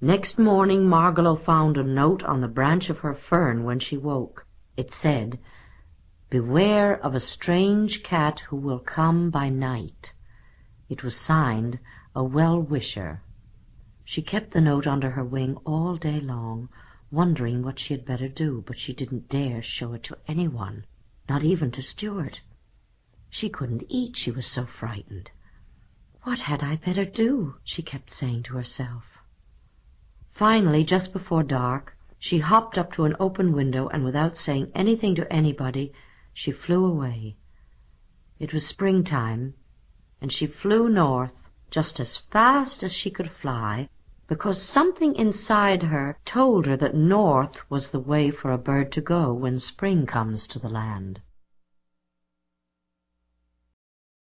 Next morning Margalo found a note on the branch of her fern when she woke. It said, "Beware of a strange cat who will come by night." It was signed, "A Well-Wisher." She kept the note under her wing all day long, wondering what she had better do, but she didn't dare show it to anyone, not even to Stuart. She couldn't eat, she was so frightened. "What had I better do?" she kept saying to herself. Finally, just before dark, she hopped up to an open window, and without saying anything to anybody, she flew away. It was springtime, and she flew north just as fast as she could fly, because something inside her told her that north was the way for a bird to go when spring comes to the land.